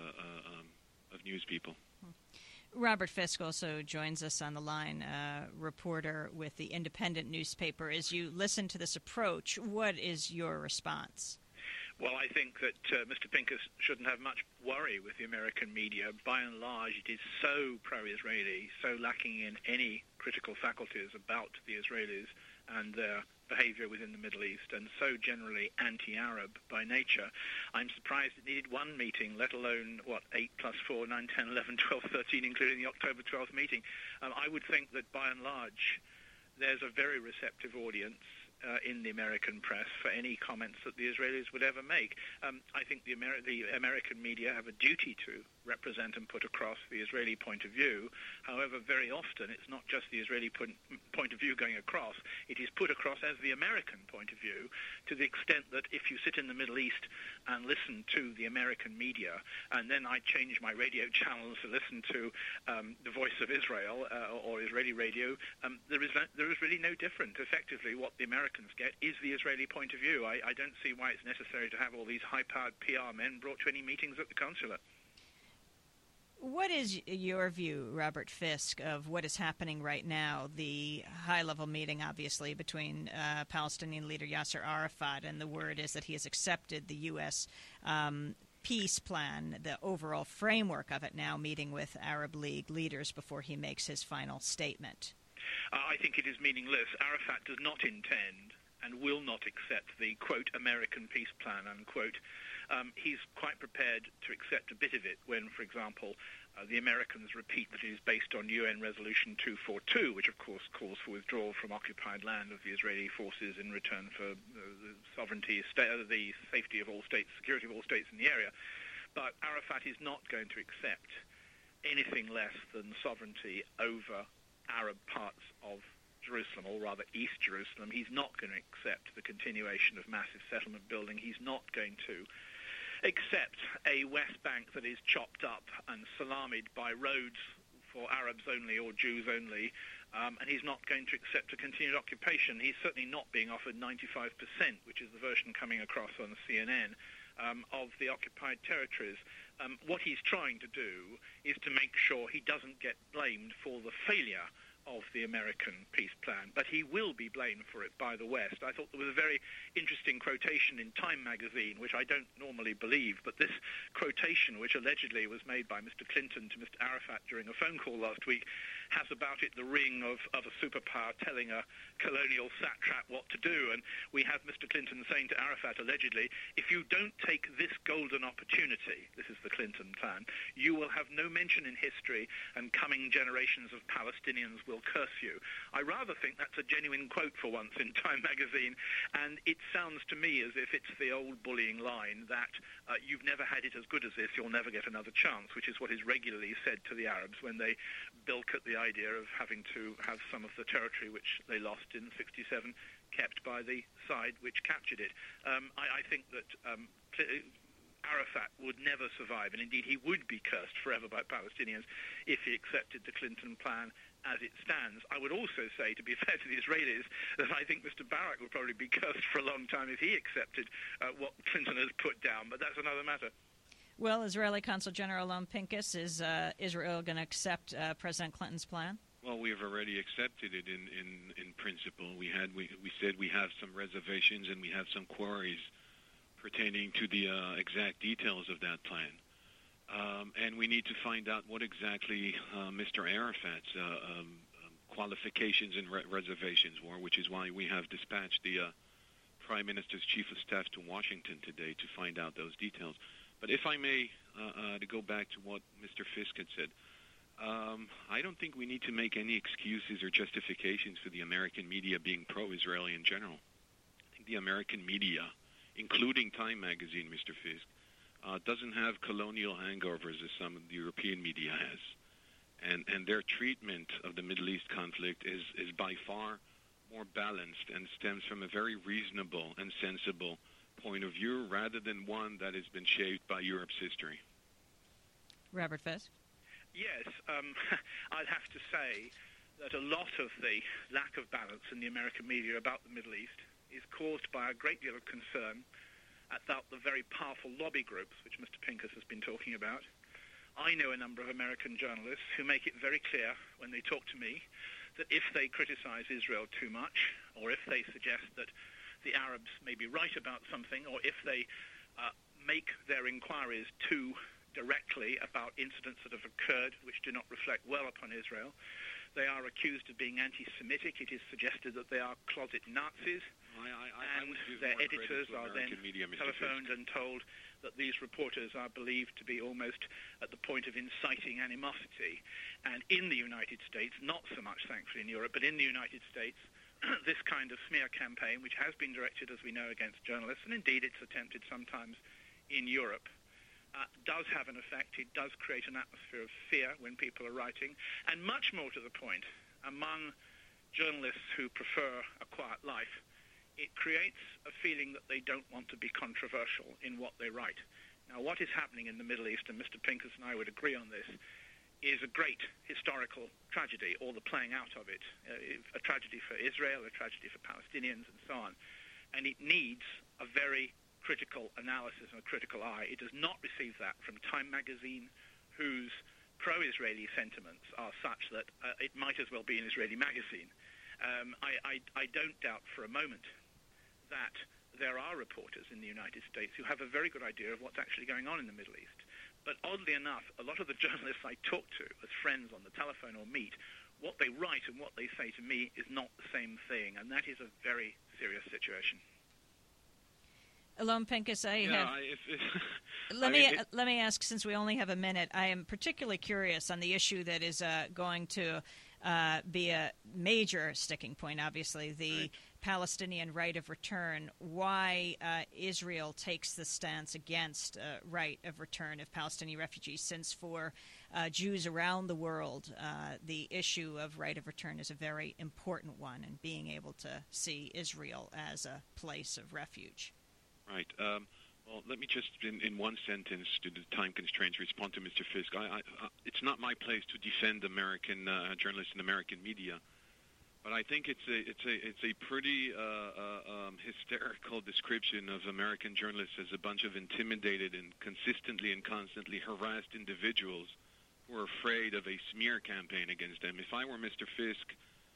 news people. Robert Fisk also joins us on the line, reporter with the Independent newspaper. As you listen to this approach, what is your response? Well, I think that Mr. Pincus shouldn't have much worry with the American media. By and large, it is so pro-Israeli, so lacking in any critical faculties about the Israelis and their behavior within the Middle East, and so generally anti-Arab by nature. I'm surprised it needed one meeting, let alone, 8 plus 4, 9, 10, 11, 12, 13, including the October 12th meeting. I would think that by and large, there's a very receptive audience in the American press for any comments that the Israelis would ever make. I think the American media have a duty to represent and put across the Israeli point of view. However, very often it's not just the Israeli point of view going across, it is put across as the American point of view, to the extent that if you sit in the Middle East and listen to the American media, and then I change my radio channels to listen to the Voice of Israel or Israeli radio, there is really no difference. Effectively, what the Americans get is the Israeli point of view. I don't see why it's necessary to have all these high-powered PR men brought to any meetings at the consulate. What is your view, Robert Fisk, of what is happening right now? The high-level meeting, obviously, between Palestinian leader Yasser Arafat, and the word is that he has accepted the U.S. Peace plan, the overall framework of it now, meeting with Arab League leaders before he makes his final statement. I think it is meaningless. Arafat does not intend and will not accept the, quote, American peace plan, unquote. He's quite prepared to accept a bit of it when, for example, the Americans repeat that it is based on UN Resolution 242, which, of course, calls for withdrawal from occupied land of the Israeli forces in return for the sovereignty, the safety of all states, security of all states in the area. But Arafat is not going to accept anything less than sovereignty over Arab parts of Jerusalem, or rather East Jerusalem. He's not going to accept the continuation of massive settlement building. He's not going to accept a West Bank that is chopped up and salamied by roads for Arabs only or Jews only, and he's not going to accept a continued occupation. He's certainly not being offered 95%, which is the version coming across on CNN, of the occupied territories. What he's trying to do is to make sure he doesn't get blamed for the failure of the American peace plan, but he will be blamed for it by the West. I thought there was a very interesting quotation in Time magazine, which I don't normally believe, but this quotation, which allegedly was made by Mr. Clinton to Mr. Arafat during a phone call last week, has about it the ring of a superpower telling a colonial satrap what to do. And we have Mr. Clinton saying to Arafat, allegedly, if you don't take this golden opportunity, this is the Clinton plan, you will have no mention in history, and coming generations of Palestinians will curse you. I rather think that's a genuine quote for once in Time magazine, and it sounds to me as if it's the old bullying line that you've never had it as good as this, you'll never get another chance, which is what is regularly said to the Arabs when they bilk at the idea of having to have some of the territory which they lost in 67 kept by the side which captured it. I think that Arafat would never survive, and indeed he would be cursed forever by Palestinians if he accepted the Clinton plan as it stands. I would also say, to be fair to the Israelis, that I think Mr. Barak would probably be cursed for a long time if he accepted what Clinton has put down, but that's another matter. Well, Israeli Consul General Alon Pincus, is Israel going to accept President Clinton's plan? Well, we have already accepted it in principle. We said we have some reservations and we have some queries pertaining to the exact details of that plan. And we need to find out what exactly Mr. Arafat's qualifications and reservations were, which is why we have dispatched the Prime Minister's Chief of Staff to Washington today to find out those details. But if I may, to go back to what Mr. Fisk had said, I don't think we need to make any excuses or justifications for the American media being pro-Israeli in general. I think the American media, including Time magazine, Mr. Fisk, doesn't have colonial hangovers as some of the European media has. And their treatment of the Middle East conflict is by far more balanced and stems from a very reasonable and sensible point of view rather than one that has been shaped by Europe's history. Robert Fisk? Yes, I'd have to say that a lot of the lack of balance in the American media about the Middle East is caused by a great deal of concern about the very powerful lobby groups which Mr. Pincus has been talking about. I know a number of American journalists who make it very clear when they talk to me that if they criticize Israel too much, or if they suggest that the Arabs may be right about something, or if they make their inquiries too directly about incidents that have occurred which do not reflect well upon Israel, they are accused of being anti-Semitic. It is suggested that they are closet Nazis, and their editors are then telephoned and told that these reporters are believed to be almost at the point of inciting animosity. And in the United States, not so much thankfully in Europe, but in the United States, this kind of smear campaign, which has been directed, as we know, against journalists, and indeed it's attempted sometimes in Europe, does have an effect. It does create an atmosphere of fear when people are writing. And much more to the point, among journalists who prefer a quiet life, it creates a feeling that they don't want to be controversial in what they write. Now, what is happening in the Middle East, and Mr. Pincus and I would agree on this, is a great historical tragedy, or the playing out of it, a tragedy for Israel, a tragedy for Palestinians, and so on. And it needs a very critical analysis and a critical eye. It does not receive that from Time magazine, whose pro-Israeli sentiments are such that it might as well be an Israeli magazine. I don't doubt for a moment that there are reporters in the United States who have a very good idea of what's actually going on in the Middle East. But oddly enough, a lot of the journalists I talk to as friends on the telephone or meet, what they write and what they say to me is not the same thing, and that is a very serious situation. Alon Pincus, let me ask, since we only have a minute, I am particularly curious on the issue that is going to be a major sticking point, obviously, the Palestinian right of return, why Israel takes the stance against right of return of Palestinian refugees, since for Jews around the world, the issue of right of return is a very important one, and being able to see Israel as a place of refuge. Right. Well, let me just, in one sentence, due to time constraints, respond to Mr. Fisk. It's not my place to defend American journalists and American media, but I think it's a pretty hysterical description of American journalists as a bunch of intimidated and consistently and constantly harassed individuals who are afraid of a smear campaign against them. If I were Mr. Fisk,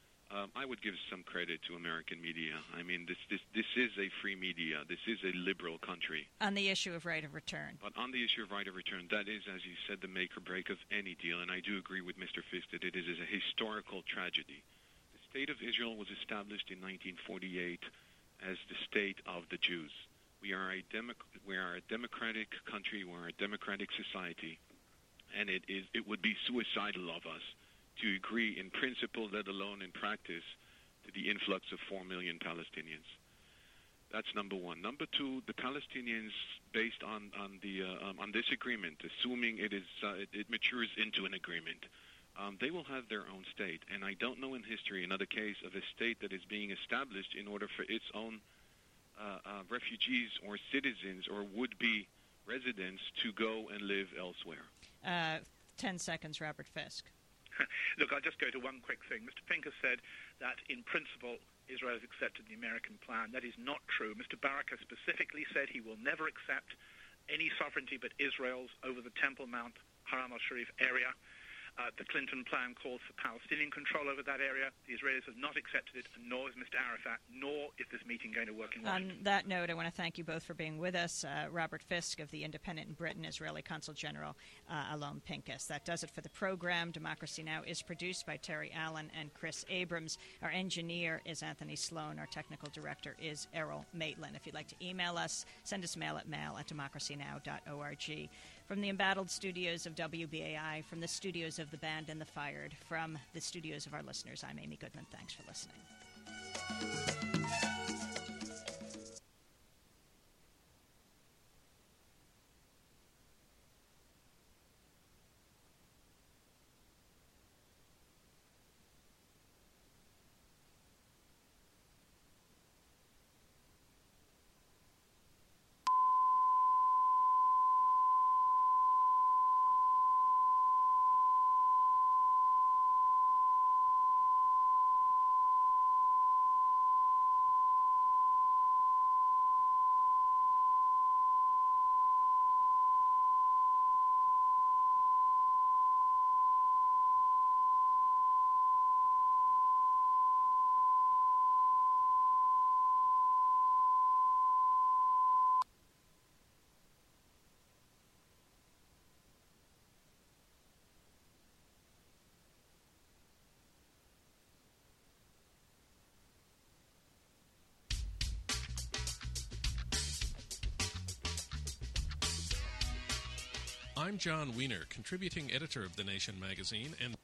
I would give some credit to American media. I mean, this is a free media. This is a liberal country. On the issue of right of return. But on the issue of right of return, that is, as you said, the make or break of any deal. And I do agree with Mr. Fisk that it is a historical tragedy. The State of Israel was established in 1948 as the state of the Jews. We are a democratic country. We are a democratic society. And it would be suicidal of us to agree in principle, let alone in practice, to the influx of 4 million Palestinians. That's number one. Number two, the Palestinians, based on this agreement, assuming it matures into an agreement, they will have their own state. And I don't know in history another case of a state that is being established in order for its own refugees or citizens or would-be residents to go and live elsewhere. 10 seconds, Robert Fisk. Look, I'll just go to one quick thing. Mr. Pincus said that, in principle, Israel has accepted the American plan. That is not true. Mr. Baraka specifically said he will never accept any sovereignty but Israel's over the Temple Mount Haram al-Sharif area. The Clinton plan calls for Palestinian control over that area. The Israelis have not accepted it, nor is Mr. Arafat, nor is this meeting going to work in Washington. On that note, I want to thank you both for being with us. Robert Fisk of the Independent in Britain, Israeli Consul General Alon Pincus. That does it for the program. Democracy Now! Is produced by Terry Allen and Chris Abrams. Our engineer is Anthony Sloan. Our technical director is Errol Maitland. If you'd like to email us, send us mail at mail@democracynow.org. From the embattled studios of WBAI, from the studios of The Band and the Fired, from the studios of our listeners, I'm Amy Goodman. Thanks for listening. I'm John Wiener, contributing editor of The Nation magazine and